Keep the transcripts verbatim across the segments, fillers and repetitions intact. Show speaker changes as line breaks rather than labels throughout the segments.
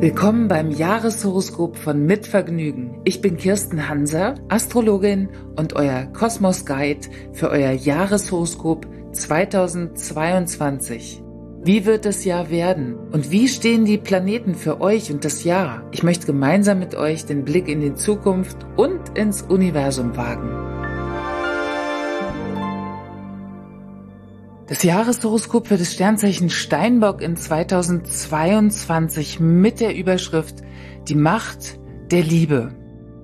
Willkommen beim Jahreshoroskop von Mit Vergnügen. Ich bin Kirsten Hanser, Astrologin und euer Kosmos-Guide für euer Jahreshoroskop zweitausendzweiundzwanzig. Wie wird das Jahr werden? Und wie stehen die Planeten für euch und das Jahr? Ich möchte gemeinsam mit euch den Blick in die Zukunft und ins Universum wagen. Das Jahreshoroskop für das Sternzeichen Steinbock in zweitausendzweiundzwanzig mit der Überschrift Die Macht der Liebe.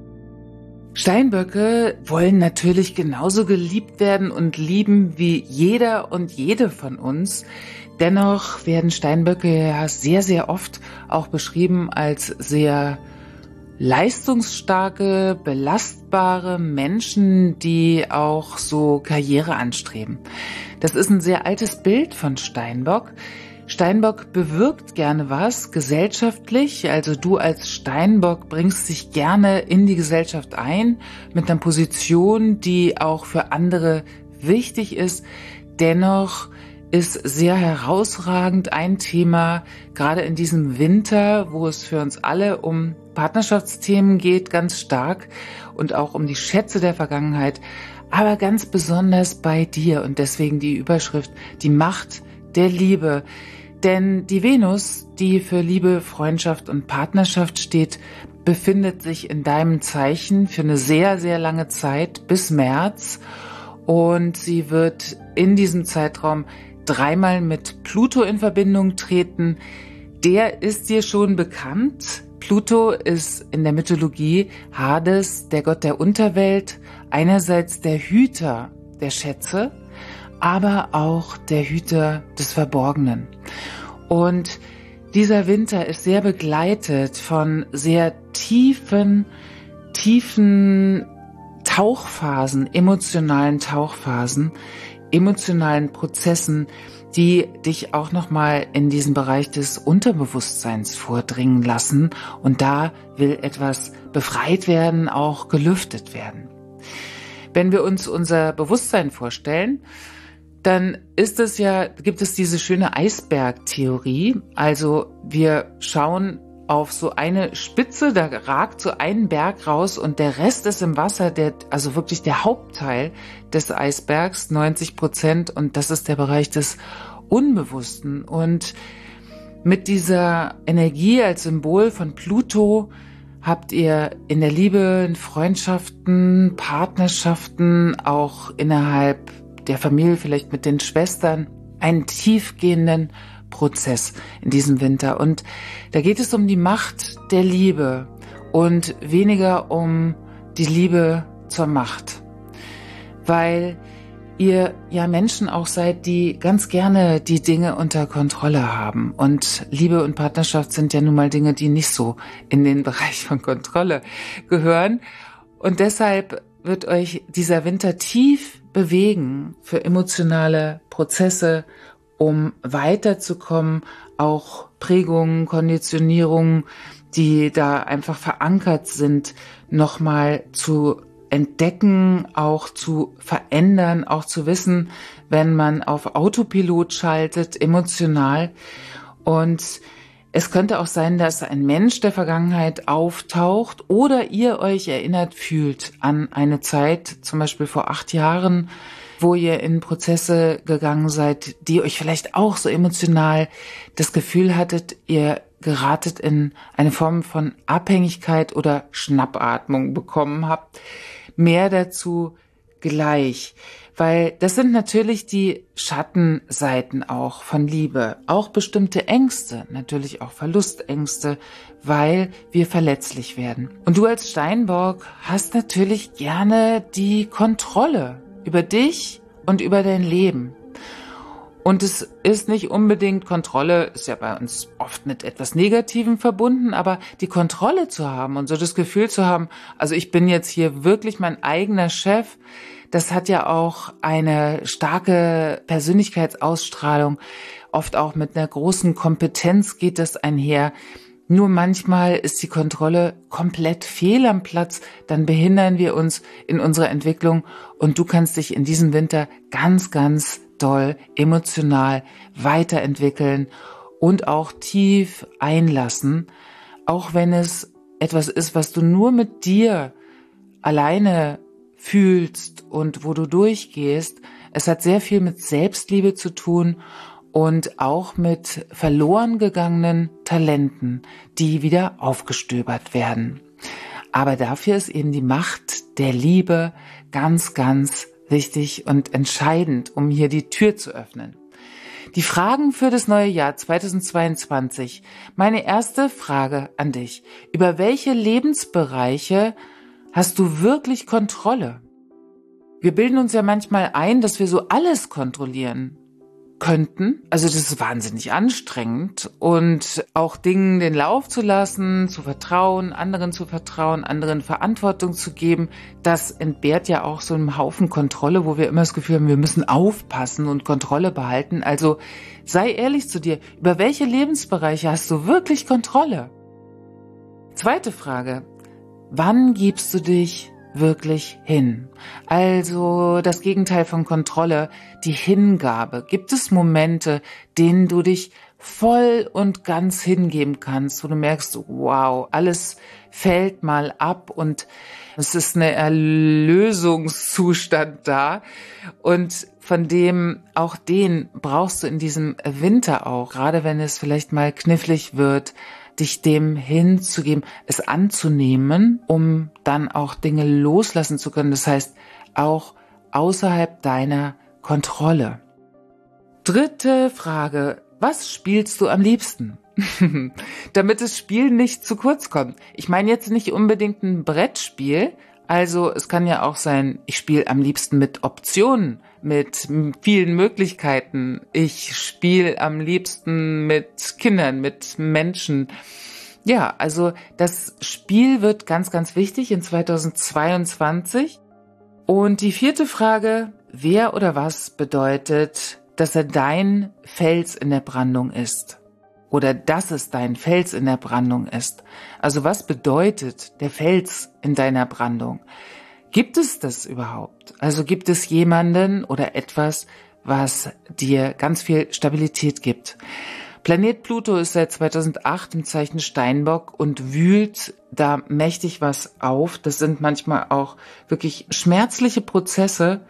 Steinböcke wollen natürlich genauso geliebt werden und lieben wie jeder und jede von uns. Dennoch werden Steinböcke ja sehr, sehr oft auch beschrieben als sehr leistungsstarke, belastbare Menschen, die auch so Karriere anstreben. Das ist ein sehr altes Bild von Steinbock. Steinbock bewirkt gerne was gesellschaftlich, also du als Steinbock bringst dich gerne in die Gesellschaft ein mit einer Position, die auch für andere wichtig ist. Dennoch ist sehr herausragend ein Thema, gerade in diesem Winter, wo es für uns alle um Partnerschaftsthemen geht, ganz stark und auch um die Schätze der Vergangenheit, aber ganz besonders bei dir und deswegen die Überschrift, die Macht der Liebe. Denn die Venus, die für Liebe, Freundschaft und Partnerschaft steht, befindet sich in deinem Zeichen für eine sehr, sehr lange Zeit bis März und sie wird in diesem Zeitraum dreimal mit Pluto in Verbindung treten. Der ist dir schon bekannt. Pluto ist in der Mythologie Hades, der Gott der Unterwelt, einerseits der Hüter der Schätze, aber auch der Hüter des Verborgenen. Und dieser Winter ist sehr begleitet von sehr tiefen, tiefen Tauchphasen, emotionalen Tauchphasen, emotionalen Prozessen, die dich auch nochmal in diesen Bereich des Unterbewusstseins vordringen lassen. Und da will etwas befreit werden, auch gelüftet werden. Wenn wir uns unser Bewusstsein vorstellen, dann ist es ja, gibt es diese schöne Eisbergtheorie. Also wir schauen auf so eine Spitze, da ragt so ein Berg raus und der Rest ist im Wasser, der, also wirklich der Hauptteil des Eisbergs, neunzig Prozent, und das ist der Bereich des Unbewussten. Und mit dieser Energie als Symbol von Pluto habt ihr in der Liebe, in Freundschaften, Partnerschaften, auch innerhalb der Familie, vielleicht mit den Schwestern, einen tiefgehenden Prozess in diesem Winter. Und da geht es um die Macht der Liebe und weniger um die Liebe zur Macht. Weil ihr ja Menschen auch seid, die ganz gerne die Dinge unter Kontrolle haben. Und Liebe und Partnerschaft sind ja nun mal Dinge, die nicht so in den Bereich von Kontrolle gehören. Und deshalb wird euch dieser Winter tief bewegen für emotionale Prozesse, um weiterzukommen, auch Prägungen, Konditionierungen, die da einfach verankert sind, nochmal zu entdecken, auch zu verändern, auch zu wissen, wenn man auf Autopilot schaltet, emotional. Und es könnte auch sein, dass ein Mensch der Vergangenheit auftaucht oder ihr euch erinnert fühlt an eine Zeit, zum Beispiel vor acht Jahren, wo ihr in Prozesse gegangen seid, die euch vielleicht auch so emotional das Gefühl hattet, ihr geratet in eine Form von Abhängigkeit oder Schnappatmung bekommen habt. Mehr dazu gleich, weil das sind natürlich die Schattenseiten auch von Liebe, auch bestimmte Ängste, natürlich auch Verlustängste, weil wir verletzlich werden. Und du als Steinbock hast natürlich gerne die Kontrolle über dich und über dein Leben. Und es ist nicht unbedingt Kontrolle, ist ja bei uns oft mit etwas Negativem verbunden, aber die Kontrolle zu haben und so das Gefühl zu haben, also ich bin jetzt hier wirklich mein eigener Chef, das hat ja auch eine starke Persönlichkeitsausstrahlung, oft auch mit einer großen Kompetenz geht das einher. Nur manchmal ist die Kontrolle komplett fehl am Platz, dann behindern wir uns in unserer Entwicklung und du kannst dich in diesem Winter ganz, ganz doll emotional weiterentwickeln und auch tief einlassen auch wenn es etwas ist, was du nur mit dir alleine fühlst und wo du durchgehst. Es hat sehr viel mit Selbstliebe zu tun und auch mit verloren gegangenen Talenten, die wieder aufgestöbert werden. Aber dafür ist eben die Macht der Liebe ganz, ganz wichtig und entscheidend, um hier die Tür zu öffnen. Die Fragen für das neue Jahr zweitausendzweiundzwanzig. Meine erste Frage an dich. Über welche Lebensbereiche hast du wirklich Kontrolle? Wir bilden uns ja manchmal ein, dass wir so alles kontrollieren könnten. Also das ist wahnsinnig anstrengend und auch Dingen den Lauf zu lassen, zu vertrauen, anderen zu vertrauen, anderen Verantwortung zu geben, das entbehrt ja auch so einem Haufen Kontrolle, wo wir immer das Gefühl haben, wir müssen aufpassen und Kontrolle behalten. Also sei ehrlich zu dir, über welche Lebensbereiche hast du wirklich Kontrolle? Zweite Frage, wann gibst du dich wirklich hin? Also das Gegenteil von Kontrolle, die Hingabe. Gibt es Momente, denen du dich voll und ganz hingeben kannst, wo du merkst, wow, alles fällt mal ab und es ist ein Erlösungszustand da und von dem, auch den brauchst du in diesem Winter auch, gerade wenn es vielleicht mal knifflig wird, dich dem hinzugeben, es anzunehmen, um dann auch Dinge loslassen zu können. Das heißt, auch außerhalb deiner Kontrolle. Dritte Frage. Was spielst du am liebsten? Damit das Spiel nicht zu kurz kommt. Ich meine jetzt nicht unbedingt ein Brettspiel. Also es kann ja auch sein, ich spiele am liebsten mit Optionen, mit vielen Möglichkeiten. Ich spiele am liebsten mit Kindern, mit Menschen. Ja, also das Spiel wird ganz, ganz wichtig in zweitausendzweiundzwanzig. Und die vierte Frage, wer oder was bedeutet, dass er dein Fels in der Brandung ist? Oder dass es dein Fels in der Brandung ist. Also was bedeutet der Fels in deiner Brandung? Gibt es das überhaupt? Also gibt es jemanden oder etwas, was dir ganz viel Stabilität gibt? Planet Pluto ist seit zweitausendacht im Zeichen Steinbock und wühlt da mächtig was auf. Das sind manchmal auch wirklich schmerzliche Prozesse,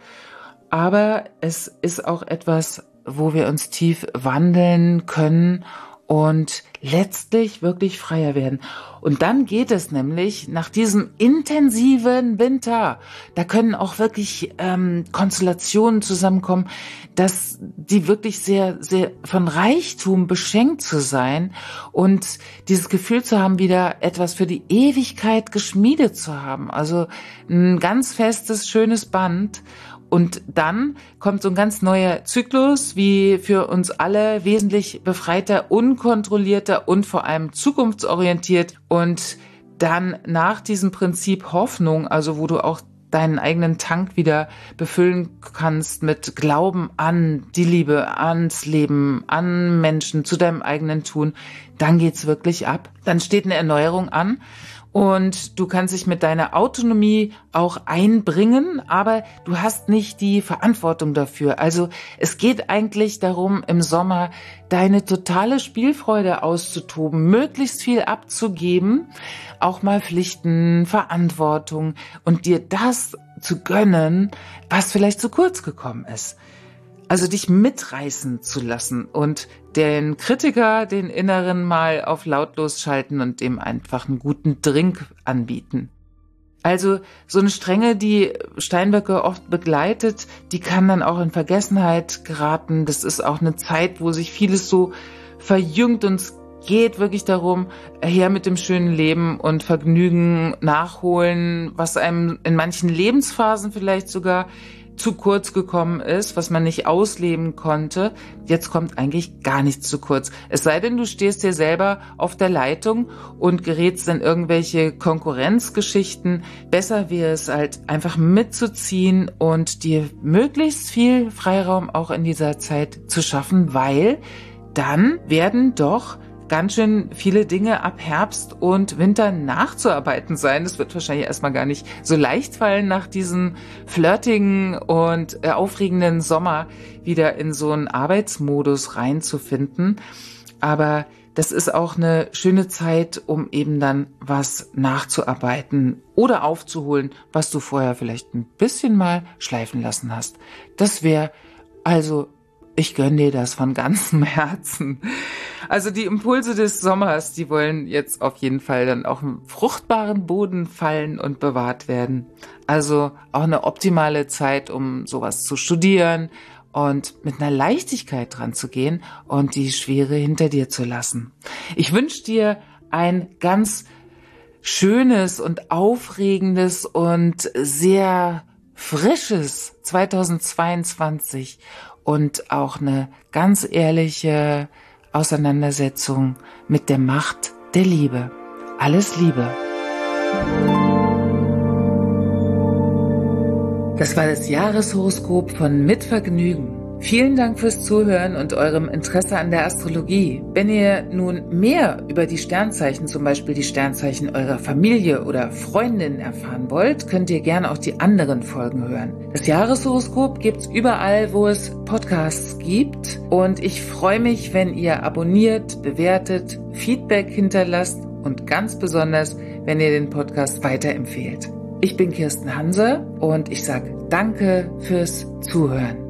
aber es ist auch etwas, wo wir uns tief wandeln können und letztlich wirklich freier werden. Und dann geht es nämlich nach diesem intensiven Winter, da können auch wirklich ähm, Konstellationen zusammenkommen, dass die wirklich sehr, sehr von Reichtum beschenkt zu sein und dieses Gefühl zu haben, wieder etwas für die Ewigkeit geschmiedet zu haben. Also ein ganz festes, schönes Band. Und dann kommt so ein ganz neuer Zyklus, wie für uns alle wesentlich befreiter, unkontrollierter und vor allem zukunftsorientiert. Und dann nach diesem Prinzip Hoffnung, also wo du auch deinen eigenen Tank wieder befüllen kannst mit Glauben an die Liebe, ans Leben, an Menschen, zu deinem eigenen Tun, dann geht's wirklich ab. Dann steht eine Erneuerung an. Und du kannst dich mit deiner Autonomie auch einbringen, aber du hast nicht die Verantwortung dafür. Also es geht eigentlich darum, im Sommer deine totale Spielfreude auszutoben, möglichst viel abzugeben, auch mal Pflichten, Verantwortung und dir das zu gönnen, was vielleicht zu kurz gekommen ist. Also dich mitreißen zu lassen und den Kritiker, den Inneren mal auf lautlos schalten und dem einfach einen guten Drink anbieten. Also so eine Strenge, die Steinböcke oft begleitet, die kann dann auch in Vergessenheit geraten. Das ist auch eine Zeit, wo sich vieles so verjüngt und es geht wirklich darum, her mit dem schönen Leben und Vergnügen nachholen, was einem in manchen Lebensphasen vielleicht sogar zu kurz gekommen ist, was man nicht ausleben konnte. Jetzt kommt eigentlich gar nichts zu kurz. Es sei denn, du stehst dir selber auf der Leitung und gerätst in irgendwelche Konkurrenzgeschichten. Besser wäre es halt einfach mitzuziehen und dir möglichst viel Freiraum auch in dieser Zeit zu schaffen, weil dann werden doch ganz schön viele Dinge ab Herbst und Winter nachzuarbeiten sein. Es wird wahrscheinlich erstmal gar nicht so leicht fallen, nach diesem flirtigen und äh, aufregenden Sommer wieder in so einen Arbeitsmodus reinzufinden. Aber das ist auch eine schöne Zeit, um eben dann was nachzuarbeiten oder aufzuholen, was du vorher vielleicht ein bisschen mal schleifen lassen hast. Das wäre also, ich gönne dir das von ganzem Herzen. Also die Impulse des Sommers, die wollen jetzt auf jeden Fall dann auch im fruchtbaren Boden fallen und bewahrt werden. Also auch eine optimale Zeit, um sowas zu studieren und mit einer Leichtigkeit dran zu gehen und die Schwere hinter dir zu lassen. Ich wünsche dir ein ganz schönes und aufregendes und sehr frisches zweitausendzweiundzwanzig und auch eine ganz ehrliche Auseinandersetzung mit der Macht der Liebe. Alles Liebe. Das war das Jahreshoroskop von Mit Vergnügen. Vielen Dank fürs Zuhören und eurem Interesse an der Astrologie. Wenn ihr nun mehr über die Sternzeichen, zum Beispiel die Sternzeichen eurer Familie oder Freundin erfahren wollt, könnt ihr gerne auch die anderen Folgen hören. Das Jahreshoroskop gibt's überall, wo es Podcasts gibt. Und ich freue mich, wenn ihr abonniert, bewertet, Feedback hinterlasst und ganz besonders, wenn ihr den Podcast weiterempfehlt. Ich bin Kirsten Hanse und ich sage danke fürs Zuhören.